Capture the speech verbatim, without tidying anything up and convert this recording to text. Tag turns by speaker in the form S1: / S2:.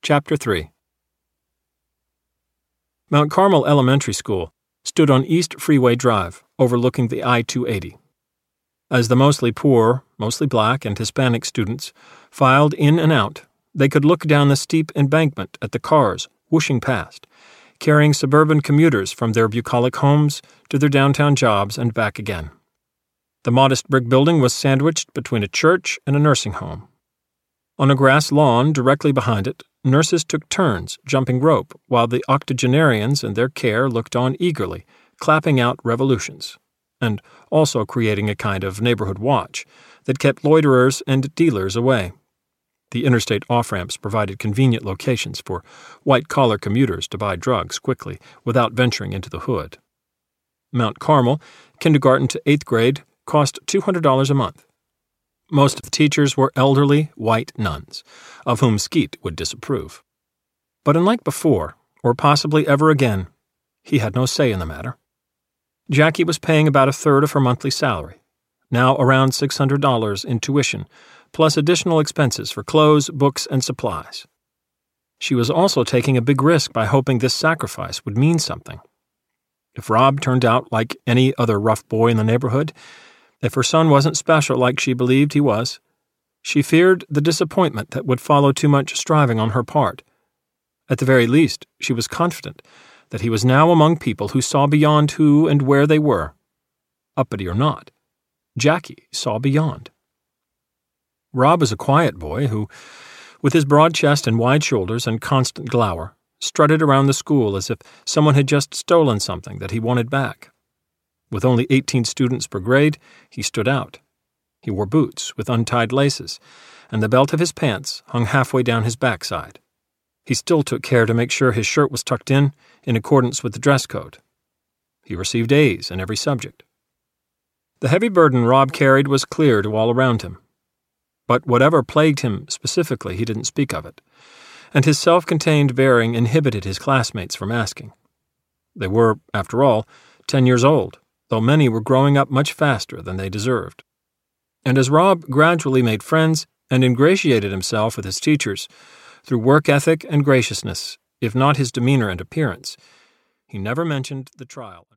S1: Chapter three. Mount Carmel Elementary School stood on East Freeway Drive, overlooking the I two eighty. As the mostly poor, mostly black and Hispanic students filed in and out, they could look down the steep embankment at the cars whooshing past, carrying suburban commuters from their bucolic homes to their downtown jobs and back again. The modest brick building was sandwiched between a church and a nursing home. On a grass lawn directly behind it, nurses took turns jumping rope while the octogenarians in their care looked on eagerly, clapping out revolutions, and also creating a kind of neighborhood watch that kept loiterers and dealers away. The interstate off-ramps provided convenient locations for white-collar commuters to buy drugs quickly without venturing into the hood. Mount Carmel, kindergarten to eighth grade, cost two hundred dollars a month. Most of the teachers were elderly white nuns, of whom Skeet would disapprove. But unlike before, or possibly ever again, he had no say in the matter. Jackie was paying about a third of her monthly salary, now around six hundred dollars in tuition, plus additional expenses for clothes, books, and supplies. She was also taking a big risk by hoping this sacrifice would mean something. If Rob turned out like any other rough boy in the neighborhood, if her son wasn't special like she believed he was, she feared the disappointment that would follow too much striving on her part. At the very least, she was confident that he was now among people who saw beyond who and where they were. Uppity or not, Jackie saw beyond. Rob was a quiet boy who, with his broad chest and wide shoulders and constant glower, strutted around the school as if someone had just stolen something that he wanted back. With only eighteen students per grade, he stood out. He wore boots with untied laces, and the belt of his pants hung halfway down his backside. He still took care to make sure his shirt was tucked in, in accordance with the dress code. He received A's in every subject. The heavy burden Rob carried was clear to all around him. But whatever plagued him specifically, he didn't speak of it, and his self-contained bearing inhibited his classmates from asking. They were, after all, ten years old, though many were growing up much faster than they deserved. And as Rob gradually made friends and ingratiated himself with his teachers, through work ethic and graciousness, if not his demeanor and appearance, he never mentioned the trial.